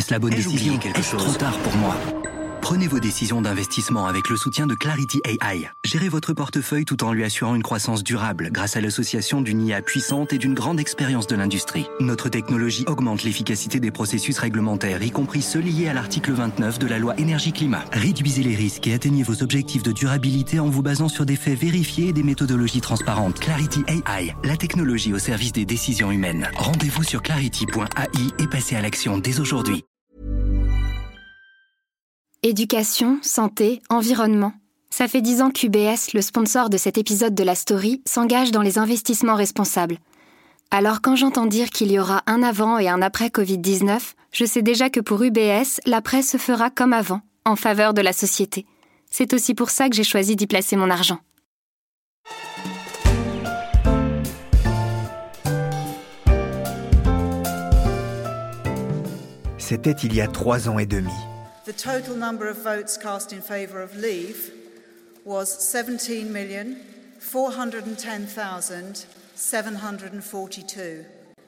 Est-ce la bonne décision? Est-ce trop tard pour moi? Prenez vos décisions d'investissement avec le soutien de Clarity AI. Gérez votre portefeuille tout en lui assurant une croissance durable grâce à l'association d'une IA puissante et d'une grande expérience de l'industrie. Notre technologie augmente l'efficacité des processus réglementaires, y compris ceux liés à l'article 29 de la loi Énergie-Climat. Réduisez les risques et atteignez vos objectifs de durabilité en vous basant sur des faits vérifiés et des méthodologies transparentes. Clarity AI, la technologie au service des décisions humaines. Rendez-vous sur clarity.ai et passez à l'action dès aujourd'hui. Éducation, santé, environnement. Ça fait 10 ans qu'UBS, le sponsor de cet épisode de la story, s'engage dans les investissements responsables. Alors quand j'entends dire qu'il y aura un avant et un après Covid-19, je sais déjà que pour UBS, l'après se fera comme avant, en faveur de la société. C'est aussi pour ça que j'ai choisi d'y placer mon argent. C'était il y a 3 ans et demi. The total number of votes cast in favour of leave was 17,410,742.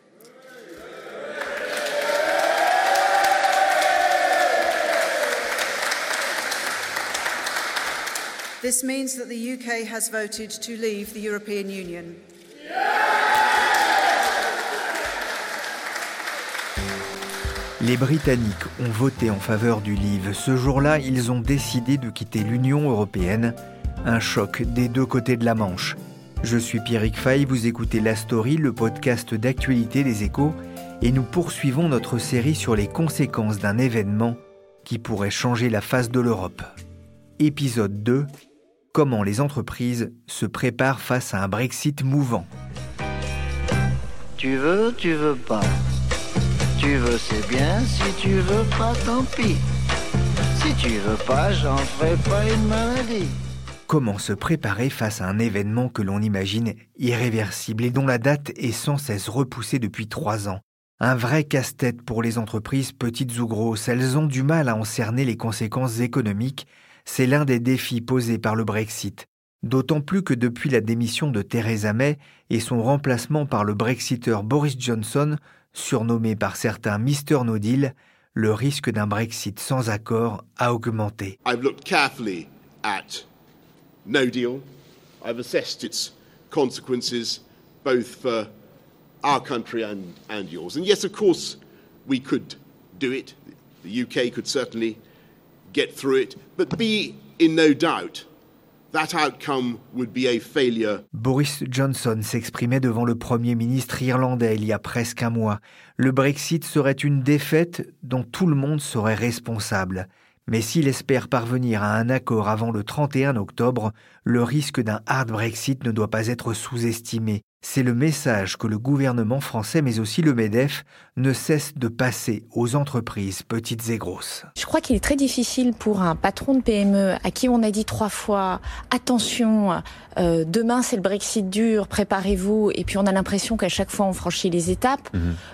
This means that the UK has voted to leave the European Union. Les Britanniques ont voté en faveur du Leave. Ce jour-là, ils ont décidé de quitter l'Union européenne. Un choc des deux côtés de la Manche. Je suis Pierrick Fay, vous écoutez La Story, le podcast d'actualité des Échos, et nous poursuivons notre série sur les conséquences d'un événement qui pourrait changer la face de l'Europe. Épisode 2, comment les entreprises se préparent face à un Brexit mouvant. Tu veux pas. Tu veux, c'est bien. Si tu veux pas, tant pis. Si tu veux pas, j'en ferai pas une maladie. Comment se préparer face à un événement que l'on imagine irréversible et dont la date est sans cesse repoussée depuis 3 ans. Un vrai casse-tête pour les entreprises, petites ou grosses. Elles ont du mal à en cerner les conséquences économiques. C'est l'un des défis posés par le Brexit. D'autant plus que depuis la démission de Theresa May et son remplacement par le Brexiteur Boris Johnson, surnommé par certains Mr No Deal, le risque d'un Brexit sans accord a augmenté. I've looked carefully at no deal. I've assessed its consequences both for our country and yours. And yes, of course, we could do it. The UK could certainly get through it. But be in no doubt, that outcome would be a failure. Boris Johnson s'exprimait devant le Premier ministre irlandais il y a presque un mois. Le Brexit serait une défaite dont tout le monde serait responsable. Mais s'il espère parvenir à un accord avant le 31 octobre, le risque d'un hard Brexit ne doit pas être sous-estimé. C'est le message que le gouvernement français, mais aussi le MEDEF, ne cesse de passer aux entreprises petites et grosses. Je crois qu'il est très difficile pour un patron de PME à qui on a dit 3 fois « Attention, demain c'est le Brexit dur, préparez-vous » et puis on a l'impression qu'à chaque fois on franchit les étapes,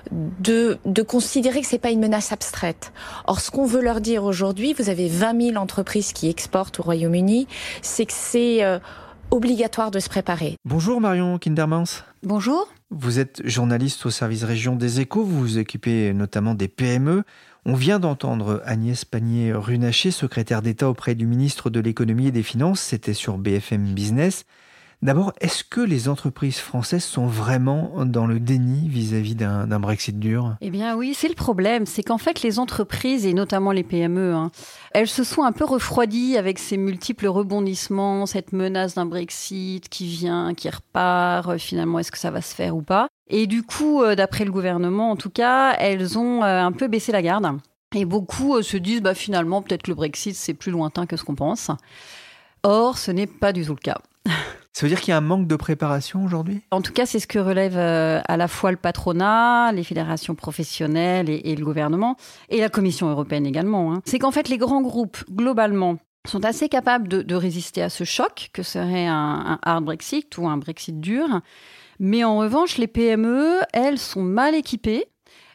de considérer que c'est pas une menace abstraite. Or, ce qu'on veut leur dire aujourd'hui, vous avez 20 000 entreprises qui exportent au Royaume-Uni, c'est que c'est obligatoire de se préparer. Bonjour Marion Kindermans. Bonjour. Vous êtes journaliste au service région des Échos, vous vous occupez notamment des PME. On vient d'entendre Agnès Pannier-Runacher, secrétaire d'État auprès du ministre de l'Économie et des Finances, c'était sur BFM Business. D'abord, est-ce que les entreprises françaises sont vraiment dans le déni vis-à-vis d'un Brexit dur ? Eh bien oui, c'est le problème, c'est qu'en fait les entreprises, et notamment les PME, elles se sont un peu refroidies avec ces multiples rebondissements, cette menace d'un Brexit qui vient, qui repart, finalement est-ce que ça va se faire ou pas ? Et du coup, d'après le gouvernement en tout cas, elles ont un peu baissé la garde. Et beaucoup se disent finalement peut-être que le Brexit c'est plus lointain que ce qu'on pense. Or, ce n'est pas du tout le cas. Ça veut dire qu'il y a un manque de préparation aujourd'hui ? En tout cas, c'est ce que relève à la fois le patronat, les fédérations professionnelles et le gouvernement, et la Commission européenne également. C'est qu'en fait, les grands groupes, globalement, sont assez capables de résister à ce choc, que serait un hard Brexit ou un Brexit dur. Mais en revanche, les PME, elles, sont mal équipées.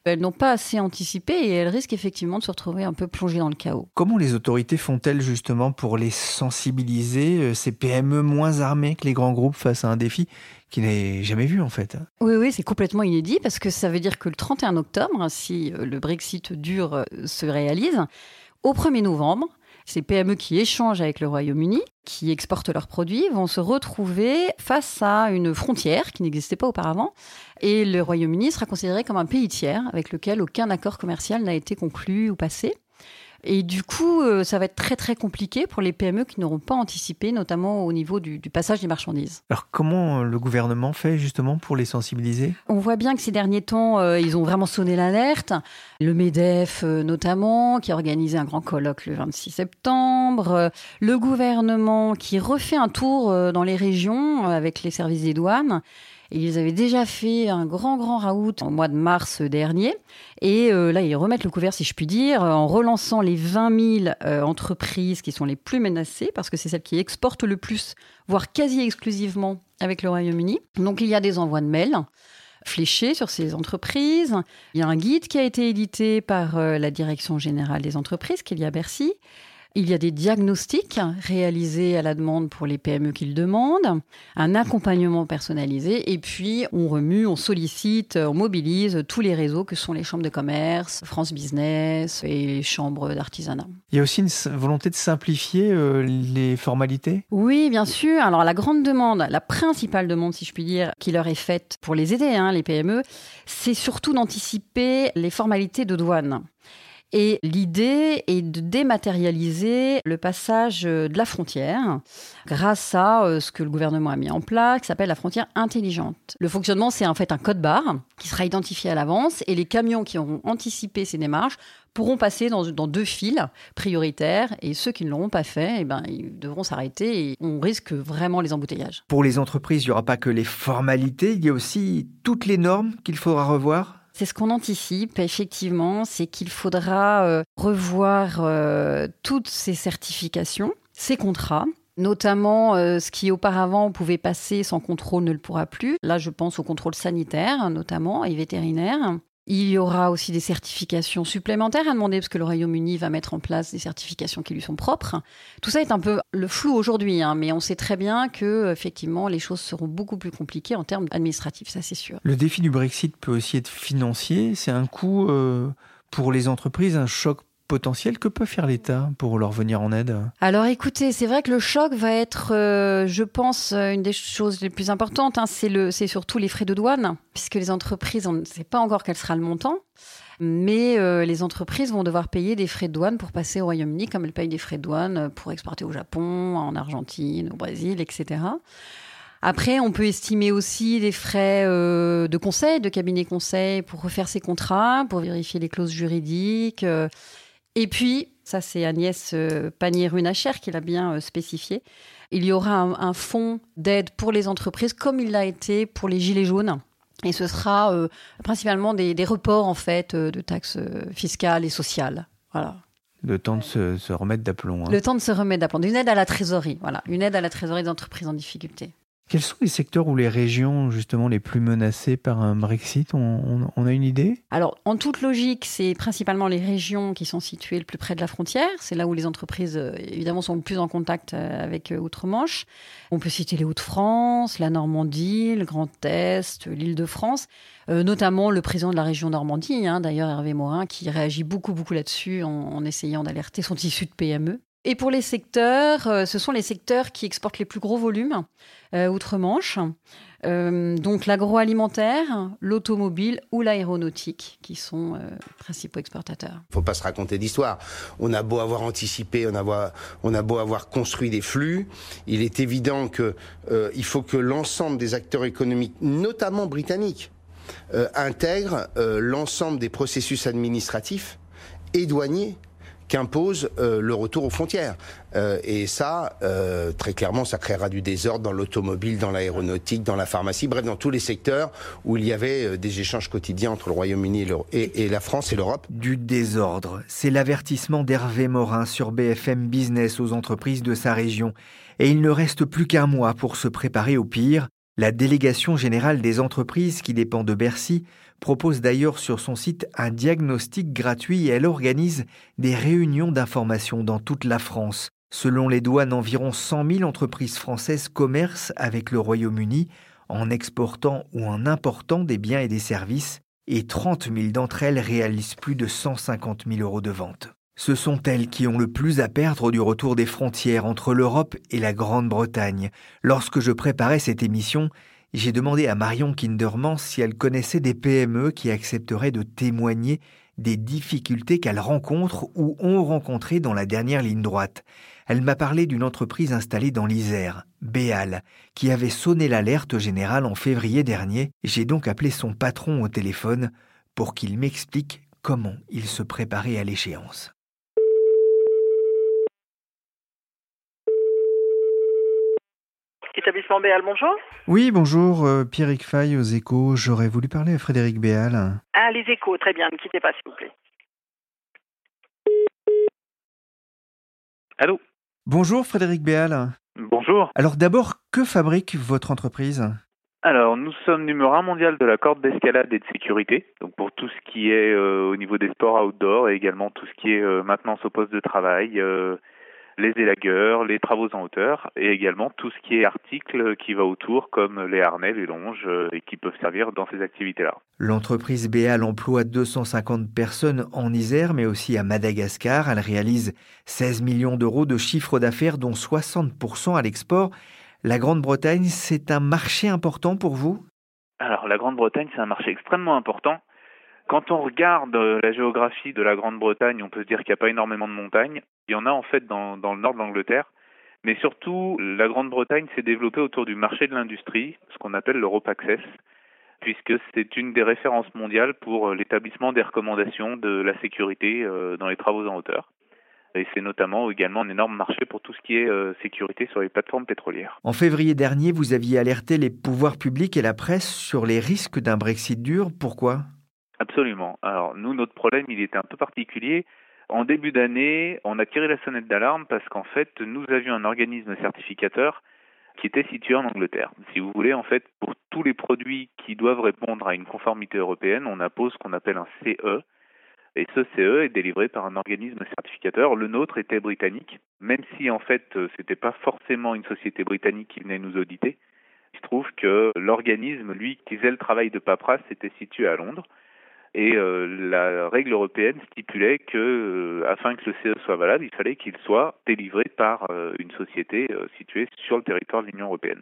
Elles n'ont pas assez anticipé et elles risquent effectivement de se retrouver un peu plongées dans le chaos. Comment les autorités font-elles justement pour les sensibiliser, ces PME moins armées que les grands groupes face à un défi qui n'est jamais vu en fait? Oui, c'est complètement inédit parce que ça veut dire que le 31 octobre, si le Brexit dur se réalise, au 1er novembre, ces PME qui échangent avec le Royaume-Uni, qui exportent leurs produits, vont se retrouver face à une frontière qui n'existait pas auparavant. Et le Royaume-Uni sera considéré comme un pays tiers avec lequel aucun accord commercial n'a été conclu ou passé. Et du coup, ça va être très très compliqué pour les PME qui n'auront pas anticipé, notamment au niveau du passage des marchandises. Alors comment le gouvernement fait justement pour les sensibiliser? On voit bien que ces derniers temps, ils ont vraiment sonné l'alerte. Le MEDEF notamment, qui a organisé un grand colloque le 26 septembre. Le gouvernement qui refait un tour dans les régions avec les services des douanes. Ils avaient déjà fait un grand raout au mois de mars dernier. Et là, ils remettent le couvert, si je puis dire, en relançant les 20 000 entreprises qui sont les plus menacées, parce que c'est celles qui exportent le plus, voire quasi exclusivement avec le Royaume-Uni. Donc, il y a des envois de mails fléchés sur ces entreprises. Il y a un guide qui a été édité par la Direction générale des entreprises, qui est liée à Bercy. Il y a des diagnostics réalisés à la demande pour les PME qui le demandent, un accompagnement personnalisé, et puis on remue, on sollicite, on mobilise tous les réseaux que sont les chambres de commerce, France Business et les chambres d'artisanat. Il y a aussi une volonté de simplifier les formalités? Oui, bien sûr. Alors la grande demande, la principale demande, si je puis dire, qui leur est faite pour les aider, les PME, c'est surtout d'anticiper les formalités de douane. Et l'idée est de dématérialiser le passage de la frontière grâce à ce que le gouvernement a mis en place, qui s'appelle la frontière intelligente. Le fonctionnement, c'est en fait un code barre qui sera identifié à l'avance et les camions qui auront anticipé ces démarches pourront passer dans 2 files prioritaires et ceux qui ne l'auront pas fait, ils devront s'arrêter et on risque vraiment les embouteillages. Pour les entreprises, il n'y aura pas que les formalités, il y a aussi toutes les normes qu'il faudra revoir? C'est ce qu'on anticipe, effectivement, c'est qu'il faudra revoir toutes ces certifications, ces contrats, notamment ce qui auparavant pouvait passer sans contrôle ne le pourra plus. Là, je pense au contrôle sanitaire, notamment, et vétérinaire. Il y aura aussi des certifications supplémentaires à demander, parce que le Royaume-Uni va mettre en place des certifications qui lui sont propres. Tout ça est un peu le flou aujourd'hui, mais on sait très bien que, effectivement, les choses seront beaucoup plus compliquées en termes administratifs, ça c'est sûr. Le défi du Brexit peut aussi être financier. C'est un coût pour les entreprises, un choc potentiel. Que peut faire l'État pour leur venir en aide? Alors écoutez, c'est vrai que le choc va être, je pense, une des choses les plus importantes. C'est surtout les frais de douane, puisque les entreprises, on ne sait pas encore quel sera le montant. Mais les entreprises vont devoir payer des frais de douane pour passer au Royaume-Uni, comme elles payent des frais de douane pour exporter au Japon, en Argentine, au Brésil, etc. Après, on peut estimer aussi des frais de conseil, de cabinet conseil pour refaire ces contrats, pour vérifier les clauses juridiques. Et puis, ça c'est Agnès Pannier-Runacher qui l'a bien spécifié, il y aura un fonds d'aide pour les entreprises comme il l'a été pour les Gilets jaunes. Et ce sera principalement des reports en fait, de taxes fiscales et sociales. Voilà. Le temps de se remettre d'aplomb. Le temps de se remettre d'aplomb. Une aide à la trésorerie. Voilà. Une aide à la trésorerie des entreprises en difficulté. Quels sont les secteurs ou les régions justement les plus menacées par un Brexit? On a une idée? Alors, en toute logique, c'est principalement les régions qui sont situées le plus près de la frontière. C'est là où les entreprises, évidemment, sont le plus en contact avec Outre-Manche. On peut citer les Hauts-de-France, la Normandie, le Grand Est, l'Île-de-France. Notamment le président de la région Normandie, d'ailleurs Hervé Morin, qui réagit beaucoup là-dessus en essayant d'alerter son tissu de PME. Et pour les secteurs, ce sont les secteurs qui exportent les plus gros volumes outre-Manche. Donc l'agroalimentaire, l'automobile ou l'aéronautique qui sont principaux exportateurs. Il ne faut pas se raconter d'histoire. On a beau avoir anticipé, on a beau avoir construit des flux, il est évident qu'il faut que l'ensemble des acteurs économiques, notamment britanniques, intègrent l'ensemble des processus administratifs et douaniers qu'impose le retour aux frontières. Et ça, très clairement, ça créera du désordre dans l'automobile, dans l'aéronautique, dans la pharmacie, bref, dans tous les secteurs où il y avait des échanges quotidiens entre le Royaume-Uni et la France et l'Europe. Du désordre, c'est l'avertissement d'Hervé Morin sur BFM Business aux entreprises de sa région. Et il ne reste plus qu'un mois pour se préparer au pire. La délégation générale des entreprises qui dépend de Bercy propose d'ailleurs sur son site un diagnostic gratuit et elle organise des réunions d'information dans toute la France. Selon les douanes, environ 100 000 entreprises françaises commercent avec le Royaume-Uni en exportant ou en important des biens et des services et 30 000 d'entre elles réalisent plus de 150 000 € de vente. Ce sont elles qui ont le plus à perdre du retour des frontières entre l'Europe et la Grande-Bretagne. Lorsque je préparais cette émission, j'ai demandé à Marion Kindermans si elle connaissait des PME qui accepteraient de témoigner des difficultés qu'elles rencontrent ou ont rencontrées dans la dernière ligne droite. Elle m'a parlé d'une entreprise installée dans l'Isère, Béal, qui avait sonné l'alerte générale en février dernier. J'ai donc appelé son patron au téléphone pour qu'il m'explique comment il se préparait à l'échéance. Établissement Béal, bonjour. Oui, bonjour, Pierrick Fay aux Échos. J'aurais voulu parler à Frédéric Béal. Ah, les Échos, très bien, ne quittez pas, s'il vous plaît. Allô ? Bonjour Frédéric Béal. Bonjour. Alors d'abord, que fabrique votre entreprise ? Alors, nous sommes numéro 1 mondial de la corde d'escalade et de sécurité, donc pour tout ce qui est au niveau des sports outdoor et également tout ce qui est maintenance au poste de travail, les élagueurs, les travaux en hauteur et également tout ce qui est articles qui va autour comme les harnais, les longes et qui peuvent servir dans ces activités-là. L'entreprise Béal emploie 250 personnes en Isère mais aussi à Madagascar. Elle réalise 16 millions d'euros de chiffre d'affaires dont 60% à l'export. La Grande-Bretagne, c'est un marché important pour vous ? Alors la Grande-Bretagne, c'est un marché extrêmement important. Quand on regarde la géographie de la Grande-Bretagne, on peut se dire qu'il n'y a pas énormément de montagnes. Il y en a en fait dans le nord de l'Angleterre. Mais surtout, la Grande-Bretagne s'est développée autour du marché de l'industrie, ce qu'on appelle l'Europe Access, puisque c'est une des références mondiales pour l'établissement des recommandations de la sécurité dans les travaux en hauteur. Et c'est notamment également un énorme marché pour tout ce qui est sécurité sur les plateformes pétrolières. En février dernier, vous aviez alerté les pouvoirs publics et la presse sur les risques d'un Brexit dur. Pourquoi ? Absolument. Alors nous, notre problème, il était un peu particulier. En début d'année, on a tiré la sonnette d'alarme parce qu'en fait, nous avions un organisme certificateur qui était situé en Angleterre. Si vous voulez, en fait, pour tous les produits qui doivent répondre à une conformité européenne, on impose ce qu'on appelle un CE. Et ce CE est délivré par un organisme certificateur. Le nôtre était britannique, même si en fait, c'était pas forcément une société britannique qui venait nous auditer. Il se trouve que l'organisme, lui, qui faisait le travail de paperasse, était situé à Londres. Et la règle européenne stipulait que, afin que le CE soit valable, il fallait qu'il soit délivré par une société située sur le territoire de l'Union européenne.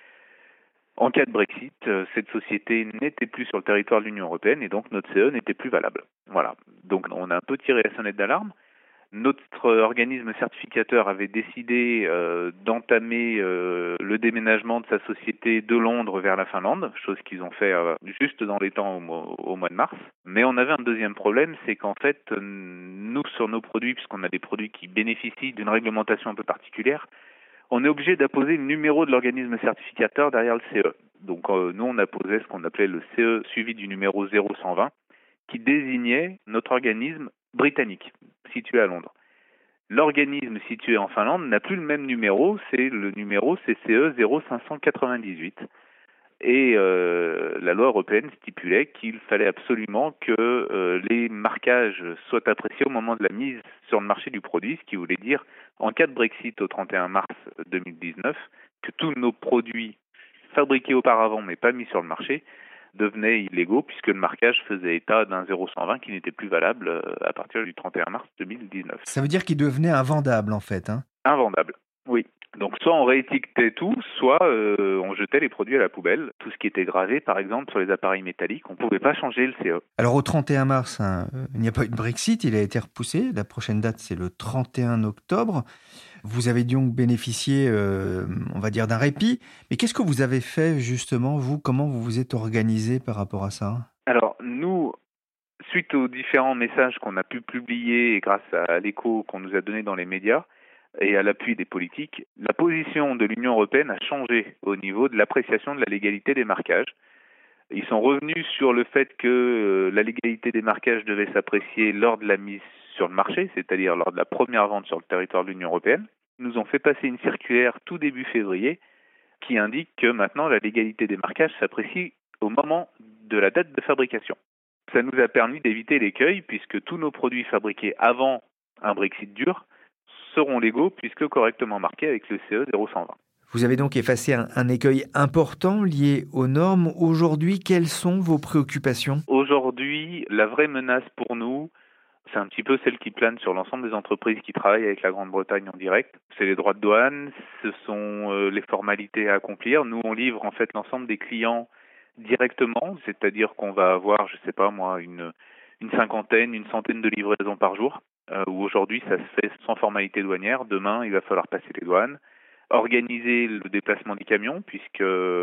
En cas de Brexit, cette société n'était plus sur le territoire de l'Union européenne et donc notre CE n'était plus valable. Voilà. Donc on a un peu tiré la sonnette d'alarme. Notre organisme certificateur avait décidé d'entamer le déménagement de sa société de Londres vers la Finlande, chose qu'ils ont fait juste dans les temps au mois de mars. Mais on avait un deuxième problème, c'est qu'en fait, nous, sur nos produits, puisqu'on a des produits qui bénéficient d'une réglementation un peu particulière, on est obligé d'apposer le numéro de l'organisme certificateur derrière le CE. Donc nous, on apposait ce qu'on appelait le CE suivi du numéro 0120, qui désignait notre organisme britannique, situé à Londres. L'organisme situé en Finlande n'a plus le même numéro, le numéro CCE 0598. Et la loi européenne stipulait qu'il fallait absolument que les marquages soient appréciés au moment de la mise sur le marché du produit, ce qui voulait dire, en cas de Brexit au 31 mars 2019, que tous nos produits fabriqués auparavant mais pas mis sur le marché devenaient illégaux puisque le marquage faisait état d'un 0120 qui n'était plus valable à partir du 31 mars 2019. Ça veut dire qu'il devenait invendable en fait, hein ? Invendable, oui. Donc soit on réétiquetait tout, soit on jetait les produits à la poubelle. Tout ce qui était gravé, par exemple, sur les appareils métalliques, on ne pouvait pas changer le CE. Alors au 31 mars, il n'y a pas eu de Brexit, il a été repoussé. La prochaine date, c'est le 31 octobre. Vous avez donc bénéficié, on va dire, d'un répit. Mais qu'est-ce que vous avez fait justement, vous ? Comment vous vous êtes organisé par rapport à ça ? Alors nous, suite aux différents messages qu'on a pu publier et grâce à l'écho qu'on nous a donné dans les médias, et à l'appui des politiques, la position de l'Union européenne a changé au niveau de l'appréciation de la légalité des marquages. Ils sont revenus sur le fait que la légalité des marquages devait s'apprécier lors de la mise sur le marché, c'est-à-dire lors de la première vente sur le territoire de l'Union européenne. Ils nous ont fait passer une circulaire tout début février qui indique que maintenant la légalité des marquages s'apprécie au moment de la date de fabrication. Ça nous a permis d'éviter l'écueil puisque tous nos produits fabriqués avant un Brexit dur seront légaux puisque correctement marqués avec le CE 0120. Vous avez donc effacé un écueil important lié aux normes. Aujourd'hui, quelles sont vos préoccupations ? Aujourd'hui, la vraie menace pour nous, c'est un petit peu celle qui plane sur l'ensemble des entreprises qui travaillent avec la Grande-Bretagne en direct. C'est les droits de douane, ce sont les formalités à accomplir. Nous, on livre en fait l'ensemble des clients directement, c'est-à-dire qu'on va avoir, je sais pas moi, une cinquantaine, une centaine de livraisons par jour, où aujourd'hui ça se fait sans formalité douanière. Demain, il va falloir passer les douanes, organiser le déplacement des camions, puisque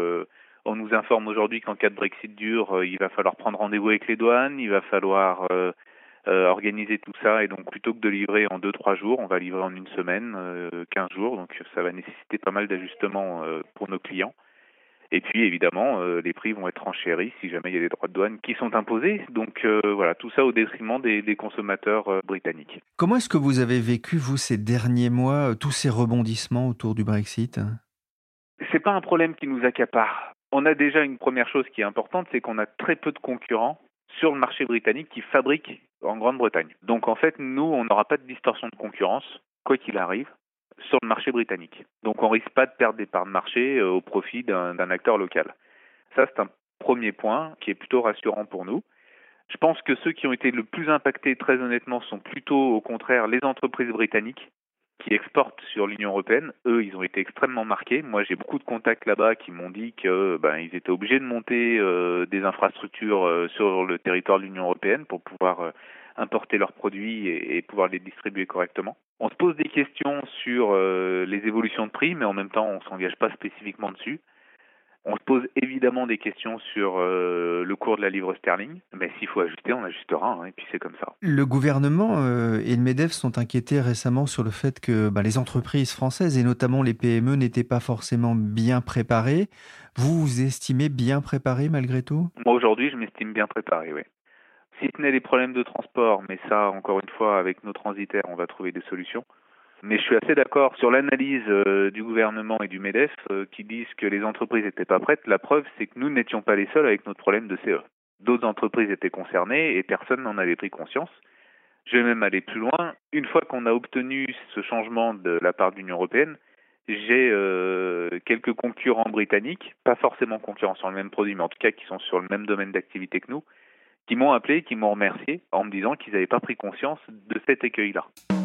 on nous informe aujourd'hui qu'en cas de Brexit dur, il va falloir prendre rendez-vous avec les douanes, il va falloir organiser tout ça, et donc plutôt que de livrer en 2-3 jours, on va livrer en une semaine, 15 jours, donc ça va nécessiter pas mal d'ajustements pour nos clients. Et puis évidemment, les prix vont être renchéris si jamais il y a des droits de douane qui sont imposés. Donc voilà, tout ça au détriment des consommateurs britanniques. Comment est-ce que vous avez vécu, vous, ces derniers mois, tous ces rebondissements autour du Brexit ? C'est pas un problème qui nous accapare. On a déjà une première chose qui est importante, c'est qu'on a très peu de concurrents sur le marché britannique qui fabriquent en Grande-Bretagne. Donc en fait, nous, on n'aura pas de distorsion de concurrence, quoi qu'il arrive, sur le marché britannique. Donc on risque pas de perdre des parts de marché au profit d'un acteur local. Ça, c'est un premier point qui est plutôt rassurant pour nous. Je pense que ceux qui ont été le plus impactés, très honnêtement, sont plutôt au contraire les entreprises britanniques qui exportent sur l'Union européenne. Eux, ils ont été extrêmement marqués. Moi, j'ai beaucoup de contacts là-bas qui m'ont dit que ils étaient obligés de monter des infrastructures sur le territoire de l'Union européenne pour pouvoir importer leurs produits et pouvoir les distribuer correctement. On se pose des questions sur les évolutions de prix, mais en même temps, on ne s'engage pas spécifiquement dessus. On se pose évidemment des questions sur le cours de la livre sterling, mais s'il faut ajuster, on ajustera, et puis c'est comme ça. Le gouvernement et le MEDEF sont inquiétés récemment sur le fait que les entreprises françaises, et notamment les PME, n'étaient pas forcément bien préparées. Vous vous estimez bien préparé malgré tout ? Moi, aujourd'hui, je m'estime bien préparé, oui. Si ce n'est les problèmes de transport, mais ça, encore une fois, avec nos transitaires, on va trouver des solutions. Mais je suis assez d'accord sur l'analyse du gouvernement et du MEDEF qui disent que les entreprises n'étaient pas prêtes. La preuve, c'est que nous n'étions pas les seuls avec notre problème de CE. D'autres entreprises étaient concernées et personne n'en avait pris conscience. Je vais même aller plus loin. Une fois qu'on a obtenu ce changement de la part de l'Union européenne, j'ai quelques concurrents britanniques, pas forcément concurrents sur le même produit, mais en tout cas qui sont sur le même domaine d'activité que nous, qui m'ont appelé, qui m'ont remercié en me disant qu'ils n'avaient pas pris conscience de cet écueil-là.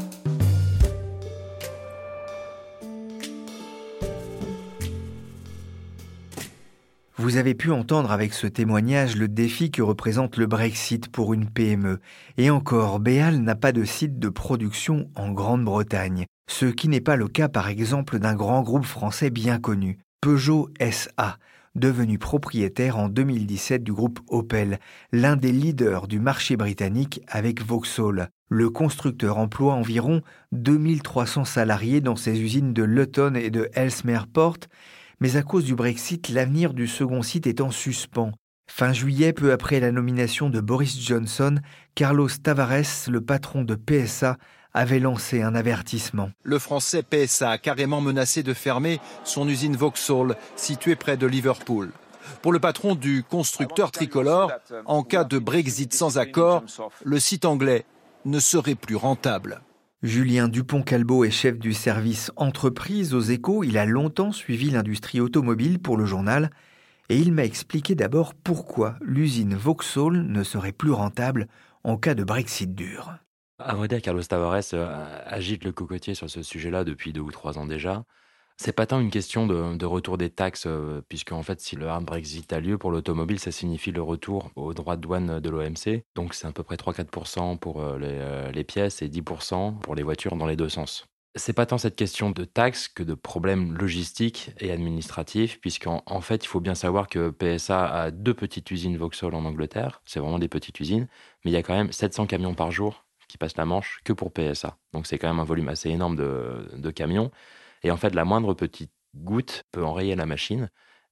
Vous avez pu entendre avec ce témoignage le défi que représente le Brexit pour une PME. Et encore, Béal n'a pas de site de production en Grande-Bretagne, ce qui n'est pas le cas par exemple d'un grand groupe français bien connu, Peugeot SA, devenu propriétaire en 2017 du groupe Opel, l'un des leaders du marché britannique avec Vauxhall. Le constructeur emploie environ 2300 salariés dans ses usines de Luton et de Ellesmere Port, mais à cause du Brexit, l'avenir du second site est en suspens. Fin juillet, peu après la nomination de Boris Johnson, Carlos Tavares, le patron de PSA, avait lancé un avertissement. Le français PSA a carrément menacé de fermer son usine Vauxhall, située près de Liverpool. Pour le patron du constructeur tricolore, en cas de Brexit sans accord, le site anglais ne serait plus rentable. Julien Dupont-Calbo est chef du service entreprise aux Échos. Il a longtemps suivi l'industrie automobile pour le journal et il m'a expliqué d'abord pourquoi l'usine Vauxhall ne serait plus rentable en cas de Brexit dur. À vrai dire, Carlos Tavares agite le cocotier sur ce sujet-là depuis 2 ou 3 ans déjà. C'est pas tant une question de retour des taxes, puisque en fait, si le hard Brexit a lieu pour l'automobile, ça signifie le retour aux droits de douane de l'OMC. Donc c'est à peu près 3-4% pour les pièces et 10% pour les voitures dans les deux sens. C'est pas tant cette question de taxes que de problèmes logistiques et administratifs, puisqu'en fait, il faut bien savoir que PSA a 2 petites usines Vauxhall en Angleterre. C'est vraiment des petites usines, mais il y a quand même 700 camions par jour qui passent la Manche que pour PSA. Donc c'est quand même un volume assez énorme de camions. Et en fait, la moindre petite goutte peut enrayer la machine.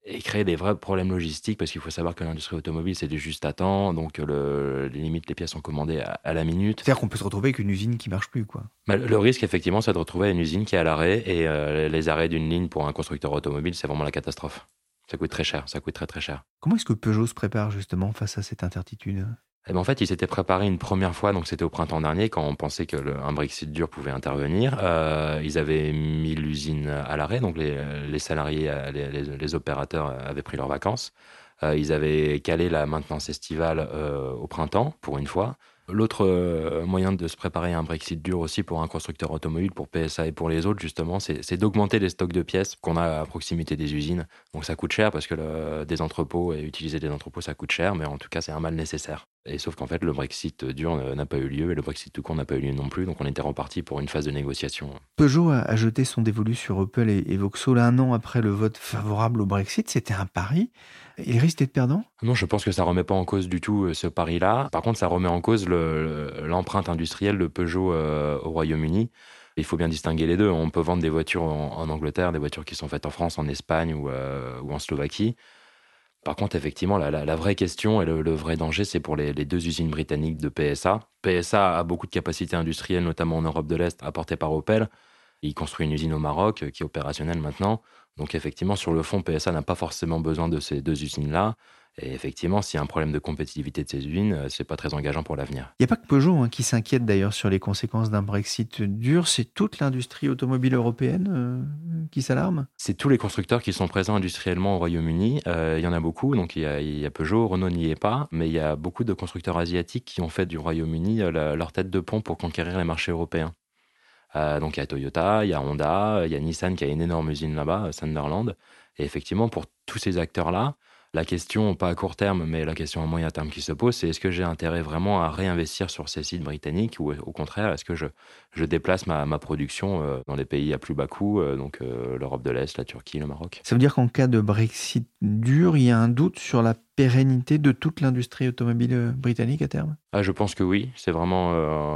et créer des vrais problèmes logistiques, parce qu'il faut savoir que l'industrie automobile, c'est du juste à temps, donc limite, les pièces sont commandées à la minute. C'est-à-dire qu'on peut se retrouver avec une usine qui marche plus, quoi. Le risque, effectivement, c'est de retrouver une usine qui est à l'arrêt, et les arrêts d'une ligne pour un constructeur automobile, c'est vraiment la catastrophe. Ça coûte très cher, ça coûte très très cher. Comment est-ce que Peugeot se prépare justement face à cette incertitude ? En fait, ils s'étaient préparés une première fois, donc c'était au printemps dernier, quand on pensait qu'un Brexit dur pouvait intervenir. Ils avaient mis l'usine à l'arrêt, donc les salariés, les opérateurs avaient pris leurs vacances. Ils avaient calé la maintenance estivale au printemps, pour une fois. L'autre moyen de se préparer à un Brexit dur aussi pour un constructeur automobile, pour PSA et pour les autres, justement, c'est d'augmenter les stocks de pièces qu'on a à proximité des usines. Donc ça coûte cher parce que des entrepôts et utiliser des entrepôts, ça coûte cher, mais en tout cas, c'est un mal nécessaire. Et sauf qu'en fait, le Brexit dur n'a pas eu lieu et le Brexit tout court n'a pas eu lieu non plus. Donc on était reparti pour une phase de négociation. Peugeot a jeté son dévolu sur Opel et Vauxhall 1 an après le vote favorable au Brexit. C'était un pari. Il risque d'être perdant ? Non, je pense que ça remet pas en cause du tout ce pari-là. Par contre, ça remet en cause l'empreinte industrielle de Peugeot au Royaume-Uni. Il faut bien distinguer les deux. On peut vendre des voitures en Angleterre, des voitures qui sont faites en France, en Espagne ou en Slovaquie. Par contre, effectivement, la vraie question et le vrai danger, c'est pour les deux usines britanniques de PSA. PSA a beaucoup de capacités industrielles, notamment en Europe de l'Est, apportées par Opel. Il construit une usine au Maroc qui est opérationnelle maintenant. Donc effectivement, sur le fond, PSA n'a pas forcément besoin de ces deux usines-là. Et effectivement, s'il y a un problème de compétitivité de ces usines, c'est pas très engageant pour l'avenir. Il n'y a pas que Peugeot qui s'inquiète d'ailleurs sur les conséquences d'un Brexit dur. C'est toute l'industrie automobile européenne qui s'alarme ? C'est tous les constructeurs qui sont présents industriellement au Royaume-Uni. Il y en a beaucoup. Donc il y a Peugeot, Renault n'y est pas. Mais il y a beaucoup de constructeurs asiatiques qui ont fait du Royaume-Uni leur tête de pont pour conquérir les marchés européens. Donc il y a Toyota, il y a Honda, il y a Nissan qui a une énorme usine là-bas, Sunderland. Et effectivement, pour tous ces acteurs-là, la question, pas à court terme, mais la question à moyen terme qui se pose, c'est est-ce que j'ai intérêt vraiment à réinvestir sur ces sites britanniques ou au contraire, est-ce que je déplace ma production dans les pays à plus bas coût, donc l'Europe de l'Est, la Turquie, le Maroc. Ça veut dire qu'en cas de Brexit dur, il y a un doute sur la pérennité de toute l'industrie automobile britannique à terme ? Je pense que oui, c'est vraiment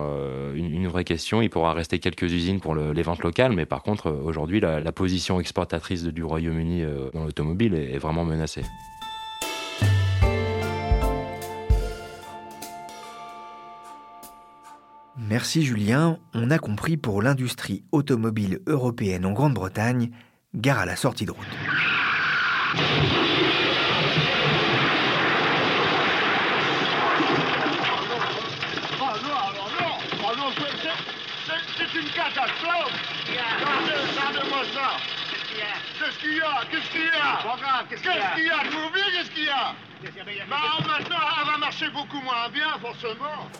une vraie question. Il pourra rester quelques usines pour les ventes locales, mais par contre, aujourd'hui, la position exportatrice du Royaume-Uni dans l'automobile est vraiment menacée. Merci Julien, on a compris pour l'industrie automobile européenne en Grande-Bretagne, gare à la sortie de route. C'est une catastrophe. Regardez-moi ça. Qu'est-ce qu'il y a? Qu'est-ce qu'il y a? Qu'est-ce qu'il y a? Vous oubliez qu'est-ce qu'il y a? Maintenant, elle va marcher beaucoup moins bien, forcément.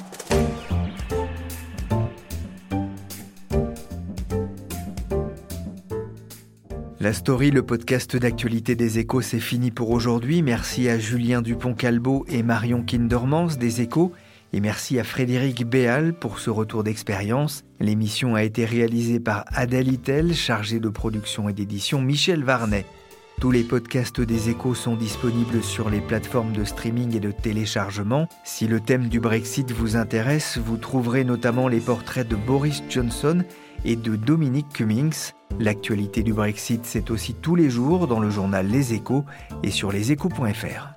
La Story, le podcast d'actualité des Échos, c'est fini pour aujourd'hui. Merci à Julien Dupont-Calbo et Marion Kindermans des Échos. Et merci à Frédéric Béal pour ce retour d'expérience. L'émission a été réalisée par Adèle Itel, chargée de production et d'édition Michel Varnet. Tous les podcasts des Échos sont disponibles sur les plateformes de streaming et de téléchargement. Si le thème du Brexit vous intéresse, vous trouverez notamment les portraits de Boris Johnson et de Dominic Cummings. L'actualité du Brexit, c'est aussi tous les jours dans le journal Les Échos et sur leséchos.fr.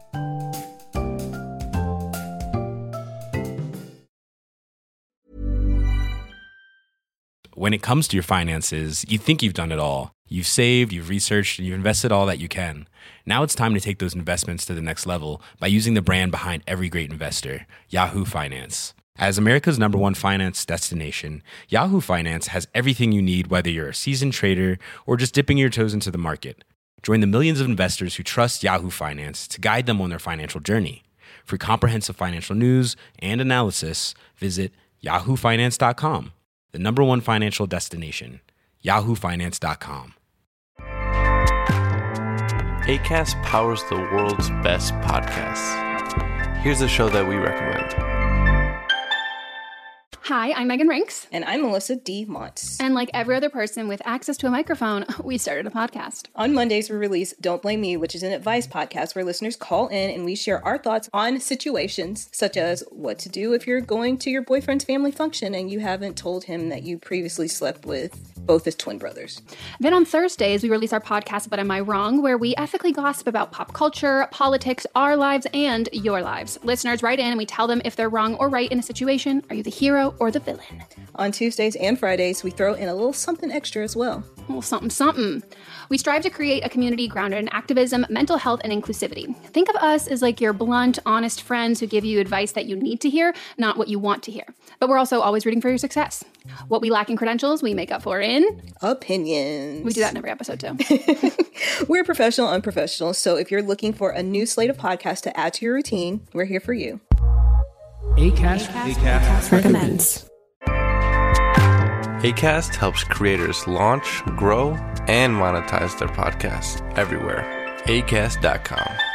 When it comes to your finances, you think you've done it all. You've saved, you've researched, and you've invested all that you can. Now it's time to take those investments to the next level by using the brand behind every great investor, Yahoo Finance. As America's #1 finance destination, Yahoo Finance has everything you need, whether you're a seasoned trader or just dipping your toes into the market. Join the millions of investors who trust Yahoo Finance to guide them on their financial journey. For comprehensive financial news and analysis, visit yahoofinance.com, the #1 financial destination, yahoofinance.com. Acast powers the world's best podcasts. Here's a show that we recommend. Hi, I'm Megan Rinks. And I'm Melissa D. Montz. And like every other person with access to a microphone, we started a podcast. On Mondays, we release Don't Blame Me, which is an advice podcast where listeners call in and we share our thoughts on situations such as what to do if you're going to your boyfriend's family function and you haven't told him that you previously slept with both as twin brothers. Then on Thursdays, we release our podcast, But Am I Wrong?, where we ethically gossip about pop culture, politics, our lives, and your lives. Listeners write in and we tell them if they're wrong or right in a situation. Are you the hero or the villain? On Tuesdays and Fridays, we throw in a little something extra as well. A little something. We strive to create a community grounded in activism, mental health, and inclusivity. Think of us as like your blunt, honest friends who give you advice that you need to hear, not what you want to hear. But we're also always rooting for your success. What we lack in credentials, we make up for in opinions. We do that in every episode too. We're professional, unprofessional. So if you're looking for a new slate of podcasts to add to your routine, we're here for you. Acast recommends. Acast helps creators launch, grow, and monetize their podcasts everywhere. Acast.com.